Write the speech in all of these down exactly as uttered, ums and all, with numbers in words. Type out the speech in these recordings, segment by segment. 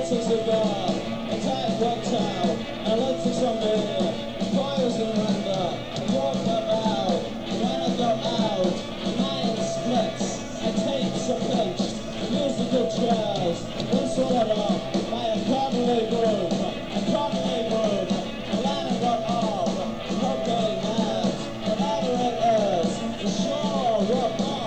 smokes a cigar, a tight cocktail, and looks at somebody, fires and render, and walk about. When I go out, the mind splits, I take some pitched, musical chairs, then swallowed up by a comedy group, a comedy group, a line and got off, okay, mad, whatever it is, the sure rock off.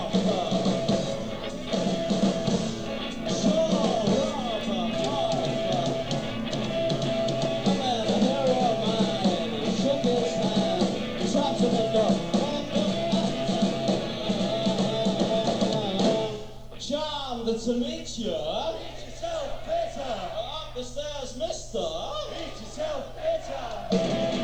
Charmed to meet you. Meet yourself better. Up the stairs, mister. Meet yourself better.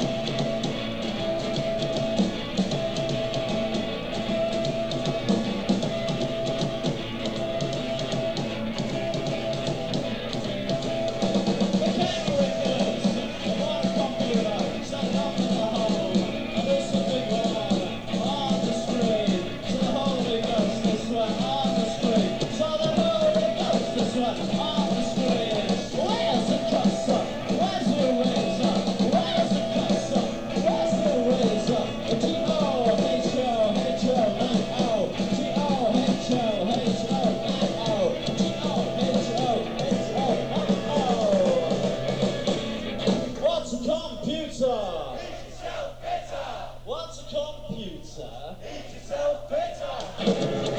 What's a computer? Eat yourself better.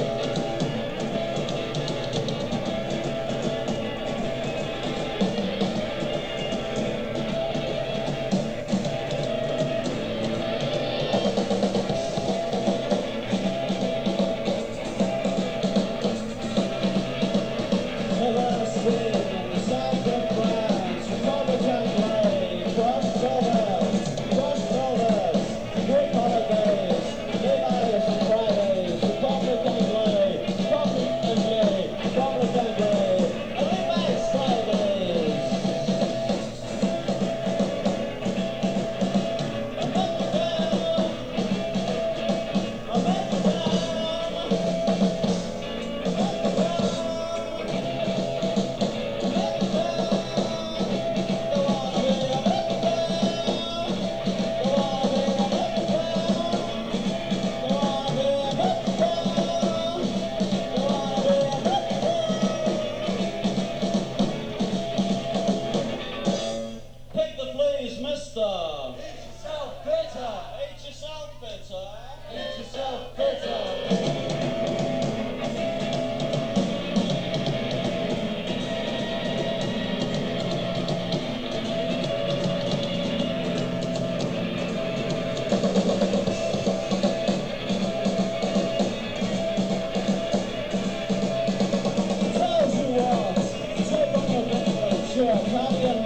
Mister. Eat yourself better. Eat yourself better. Eat yourself better. Tells you what, take on your picture, carry